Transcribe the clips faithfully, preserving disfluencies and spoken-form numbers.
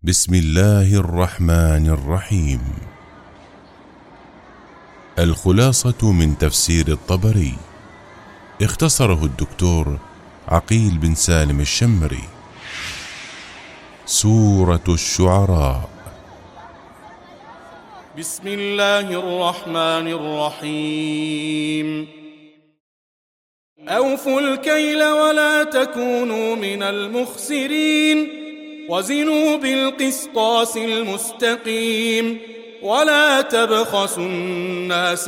بسم الله الرحمن الرحيم. الخلاصة من تفسير الطبري، اختصره الدكتور عقيل بن سالم الشمري. سورة الشعراء. بسم الله الرحمن الرحيم. أوفوا الكيل ولا تكونوا من المخسرين، وزنوا بالقسطاس المستقيم، ولا تبخسوا الناس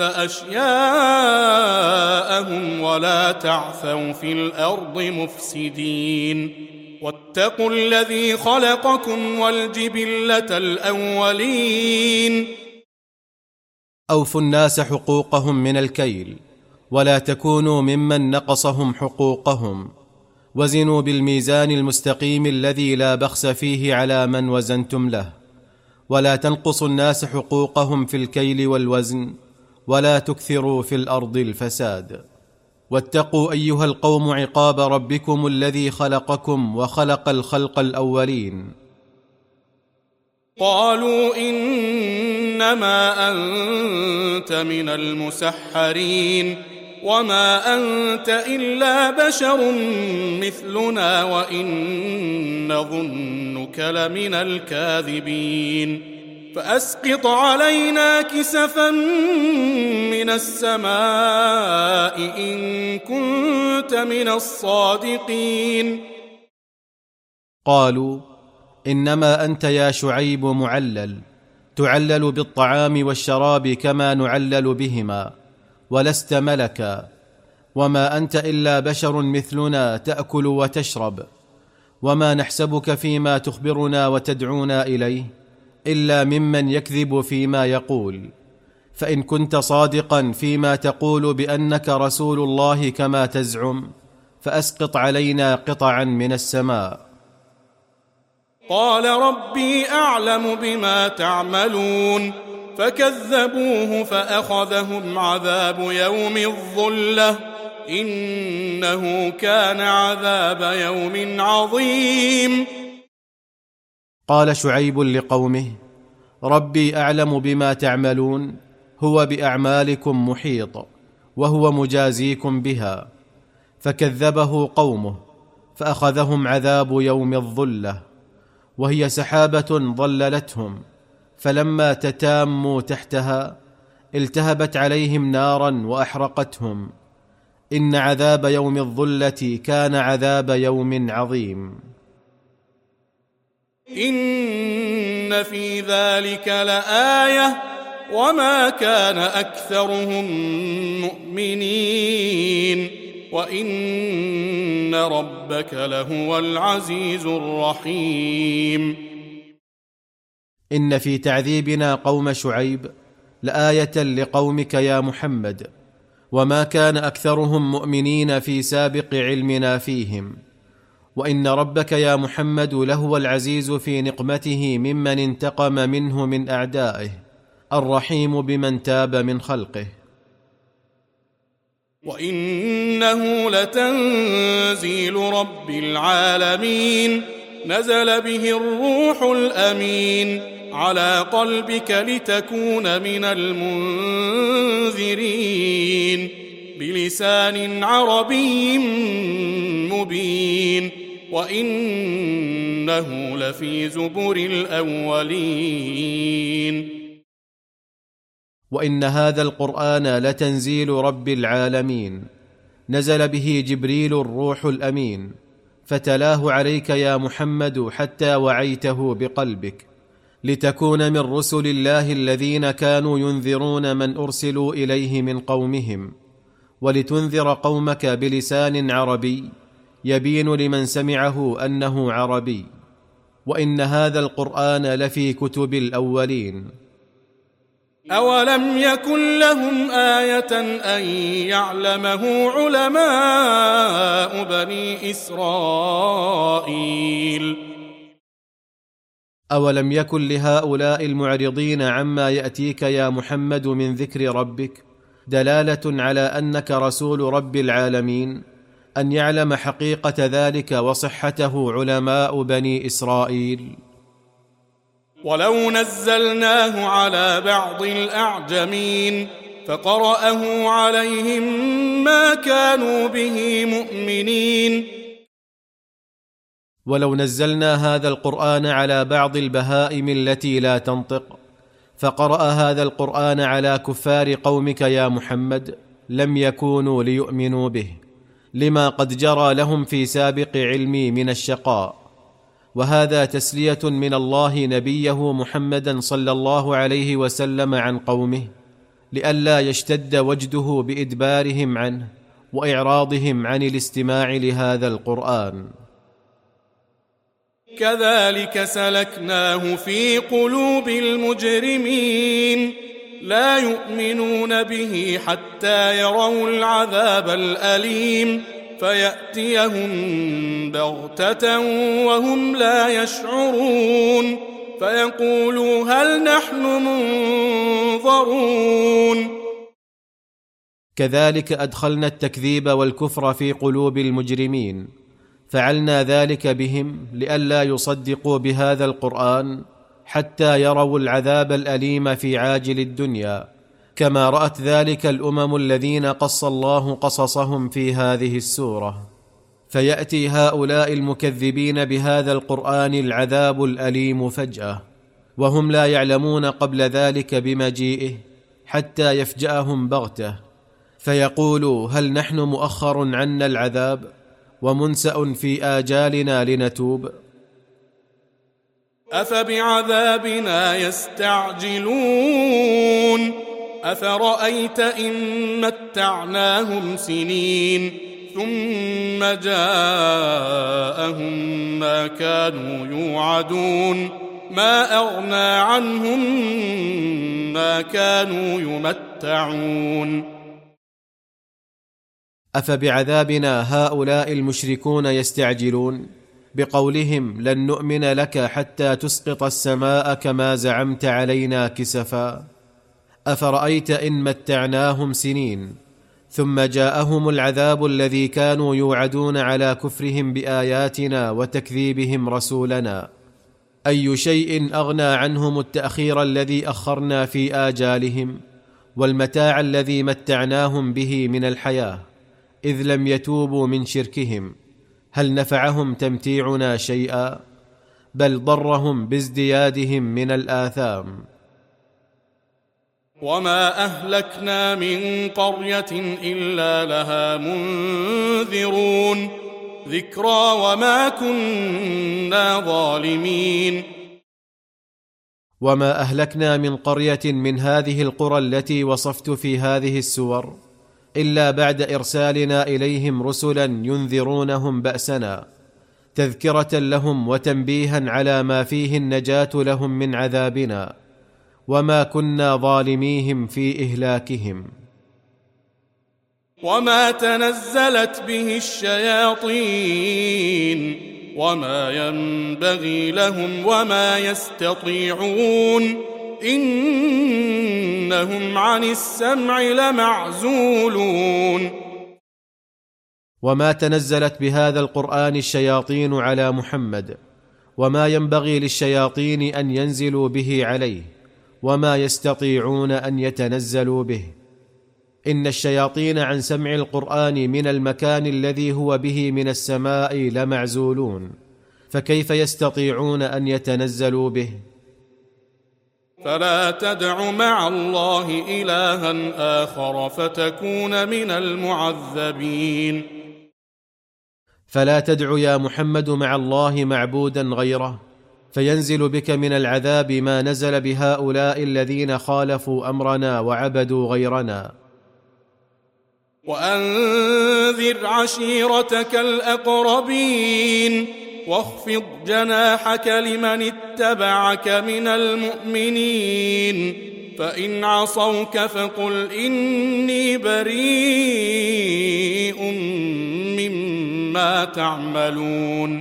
أشياءهم ولا تعثوا في الأرض مفسدين، واتقوا الذي خلقكم والجبلة الأولين. أوفوا الناس حقوقهم من الكيل، ولا تكونوا ممن نقصهم حقوقهم، وزنوا بالميزان المستقيم الذي لا بخس فيه على من وزنتم له، ولا تنقصوا الناس حقوقهم في الكيل والوزن، ولا تكثروا في الأرض الفساد. واتقوا أيها القوم عقاب ربكم الذي خلقكم وخلق الخلق الأولين. قالوا إنما أنت من المسحرين، وما أنت إلا بشر مثلنا وإن نظنك لمن الكاذبين، فأسقط علينا كسفا من السماء إن كنت من الصادقين. قالوا إنما أنت يا شعيب معلل، تعلل بالطعام والشراب كما نعلل بهما، ولست ملكا، وما أنت إلا بشر مثلنا تأكل وتشرب، وما نحسبك فيما تخبرنا وتدعونا إليه إلا ممن يكذب فيما يقول، فإن كنت صادقا فيما تقول بأنك رسول الله كما تزعم فأسقط علينا قطعا من السماء. قال ربي أعلم بما تعملون، فكذبوه فأخذهم عذاب يوم الظلة، إنه كان عذاب يوم عظيم. قال شعيب لقومه: ربي أعلم بما تعملون، هو بأعمالكم محيط، وهو مجازيكم بها. فكذبه قومه فأخذهم عذاب يوم الظلة، وهي سحابة ظللتهم، فلما تتاموا تحتها التهبت عليهم نارا وأحرقتهم. إن عذاب يوم الظلة كان عذاب يوم عظيم. إن في ذلك لآية وما كان أكثرهم مؤمنين، وإن ربك لهو العزيز الرحيم. إن في تعذيبنا قوم شعيب لآية لقومك يا محمد، وما كان أكثرهم مؤمنين في سابق علمنا فيهم، وإن ربك يا محمد لهو العزيز في نقمته ممن انتقم منه من أعدائه، الرحيم بمن تاب من خلقه. وإنه لتنزيل رب العالمين، نزل به الروح الأمين على قلبك لتكون من المنذرين، بلسان عربي مبين، وإنه لفي زبر الأولين. وإن هذا القرآن لتنزيل رب العالمين، نزل به جبريل الروح الأمين، فتلاه عليك يا محمد حتى وعيته بقلبك، لتكون من رسل الله الذين كانوا ينذرون من أرسلوا إليه من قومهم، ولتنذر قومك بلسان عربي يبين لمن سمعه أنه عربي. وإن هذا القرآن لفي كتب الأولين. أولم يكن لهم آية أن يعلمه علماء بني إسرائيل؟ أولم يكن لهؤلاء المعرضين عما يأتيك يا محمد من ذكر ربك دلالة على أنك رسول رب العالمين أن يعلم حقيقة ذلك وصحته علماء بني إسرائيل؟ ولو نزلناه على بعض الأعجمين فقرأه عليهم ما كانوا به مؤمنين. ولو نزلنا هذا القرآن على بعض البهائم التي لا تنطق فقرأ هذا القرآن على كفار قومك يا محمد لم يكونوا ليؤمنوا به، لما قد جرى لهم في سابق علمي من الشقاء. وهذا تسلية من الله نبيه محمدا صلى الله عليه وسلم عن قومه، لئلا يشتد وجده بإدبارهم عنه وإعراضهم عن الاستماع لهذا القرآن. كذلك سلكناه في قلوب المجرمين لا يؤمنون به حتى يروا العذاب الأليم فيأتيهم بغتة وهم لا يشعرون فيقولوا هل نحن منظرون. كذلك أدخلنا التكذيب والكفر في قلوب المجرمين، فعلنا ذلك بهم لئلا يصدقوا بهذا القرآن حتى يروا العذاب الأليم في عاجل الدنيا، كما رأت ذلك الأمم الذين قص الله قصصهم في هذه السورة. فيأتي هؤلاء المكذبين بهذا القرآن العذاب الأليم فجأة وهم لا يعلمون قبل ذلك بمجيئه حتى يفجأهم بغتة، فيقولوا هل نحن مؤخر عنا العذاب ومنسأ في آجالنا لنتوب. أفبعذابنا يستعجلون أفرأيت إن متعناهم سنين ثم جاءهم ما كانوا يوعدون ما أغنى عنهم ما كانوا يمتعون. أفبعذابنا هؤلاء المشركون يستعجلون بقولهم لن نؤمن لك حتى تسقط السماء كما زعمت علينا كسفا. أفرأيت إن متعناهم سنين ثم جاءهم العذاب الذي كانوا يوعدون على كفرهم بآياتنا وتكذيبهم رسولنا، أي شيء أغنى عنهم التأخير الذي أخرنا في آجالهم والمتاع الذي متعناهم به من الحياة إذ لم يتوبوا من شركهم؟ هل نفعهم تمتيعنا شيئا؟ بل ضرهم بازديادهم من الآثام. وما أهلكنا من قرية إلا لها منذرون ذكرى وما كنا ظالمين. وما أهلكنا من قرية من هذه القرى التي وصفت في هذه السور إلا بعد إرسالنا إليهم رسلا ينذرونهم بأسنا تذكرة لهم وتنبيها على ما فيه النجاة لهم من عذابنا، وما كنا ظالميهم في إهلاكهم. وما تنزلت به الشياطين وما ينبغي لهم وما يستطيعون إنهم عن السمع لمعزولون. وما تنزلت بهذا القرآن الشياطين على محمد، وما ينبغي للشياطين أن ينزلوا به عليه، وما يستطيعون أن يتنزلوا به. إن الشياطين عن سمع القرآن من المكان الذي هو به من السماء لمعزولون، فكيف يستطيعون أن يتنزلوا به؟ فلا تدع مع الله إلها آخر فتكون من المعذبين. فلا تدع يا محمد مع الله معبودا غيره فينزل بك من العذاب ما نزل بهؤلاء الذين خالفوا أمرنا وعبدوا غيرنا. وأنذر عشيرتك الأقربين واخفض جناحك لمن اتبعك من المؤمنين فإن عصوك فقل إني بريء مما تعملون.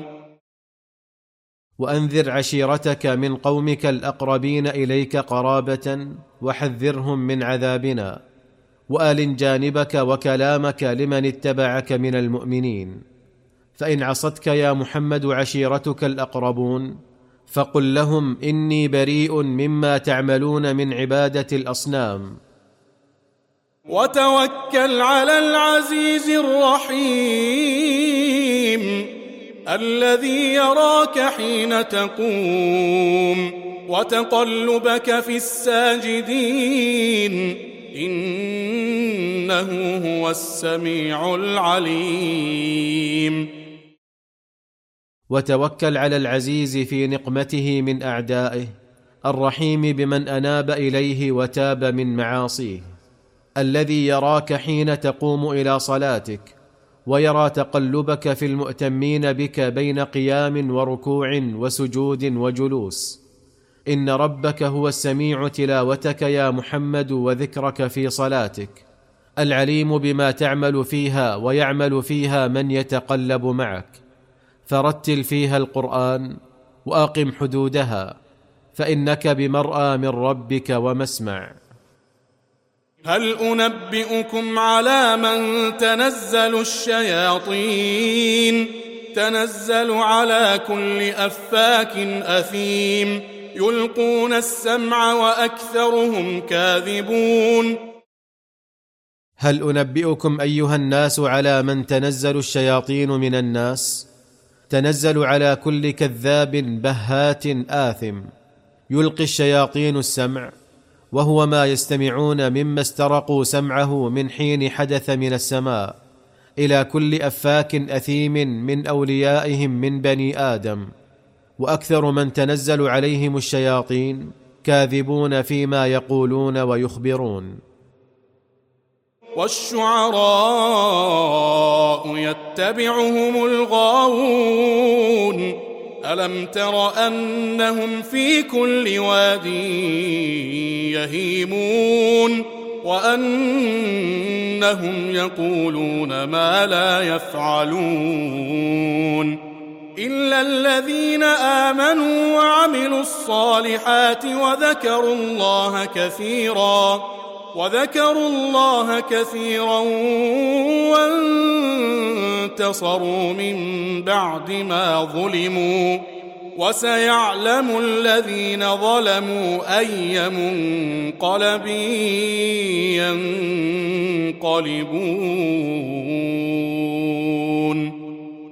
وأنذر عشيرتك من قومك الأقربين إليك قرابة وحذرهم من عذابنا، وآل جانبك وكلامك لمن اتبعك من المؤمنين. فإن عصتك يا محمد عشيرتك الأقربون فقل لهم إني بريء مما تعملون من عبادة الأصنام. وتوكل على العزيز الرحيم الذي يراك حين تقوم وتقلبك في الساجدين إنه هو السميع العليم. وتوكل على العزيز في نقمته من أعدائه، الرحيم بمن أناب إليه وتاب من معاصيه، الذي يراك حين تقوم إلى صلاتك، ويرى تقلبك في المؤتمين بك بين قيام وركوع وسجود وجلوس. إن ربك هو السميع تلاوتك يا محمد وذكرك في صلاتك، العليم بما تعمل فيها ويعمل فيها من يتقلب معك. فرتل فيها القرآن وأقم حدودها، فإنك بمرأى من ربك ومسمع. هل أنبئكم على من تنزل الشياطين؟ تنزل على كل أفاك أثيم يلقون السمع وأكثرهم كاذبون. هل أنبئكم أيها الناس على من تنزل الشياطين من الناس؟ تنزل على كل كذاب بهات آثم. يلقي الشياطين السمع، وهو ما يستمعون مما استرقوا سمعه من حين حدث من السماء، إلى كل أفاك أثيم من أوليائهم من بني آدم. وأكثر من تنزل عليهم الشياطين كاذبون فيما يقولون ويخبرون. والشعراء يتبعهم الغاوون ألم تر أنهم في كل واد يهيمون وأنهم يقولون ما لا يفعلون إلا الذين آمنوا وعملوا الصالحات وذكروا الله كثيرا وذكروا الله كثيرا وانتصروا من بعد ما ظلموا وسيعلم الذين ظلموا أي منقلب ينقلبون.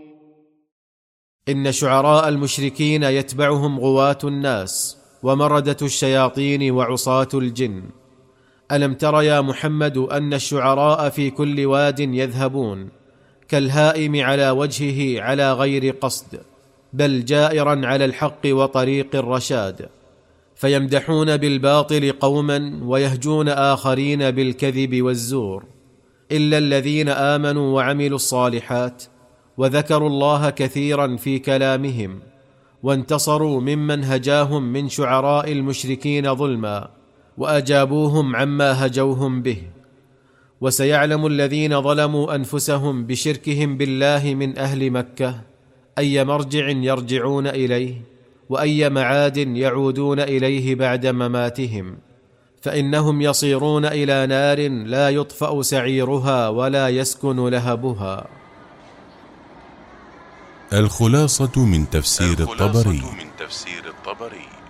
إن شعراء المشركين يتبعهم غواة الناس ومردة الشياطين وعصاة الجن. ألم تر يا محمد أن الشعراء في كل واد يذهبون كالهائم على وجهه على غير قصد، بل جائرا على الحق وطريق الرشاد، فيمدحون بالباطل قوما ويهجون آخرين بالكذب والزور، إلا الذين آمنوا وعملوا الصالحات وذكروا الله كثيرا في كلامهم وانتصروا ممن هجاهم من شعراء المشركين ظلما وأجابوهم عما هجوهم به. وسيعلم الذين ظلموا أنفسهم بشركهم بالله من أهل مكة أي مرجع يرجعون إليه وأي معاد يعودون إليه بعد مماتهم، فإنهم يصيرون إلى نار لا يطفأ سعيرها ولا يسكن لهبها. الخلاصة من تفسير الخلاصة الطبري. من تفسير الطبري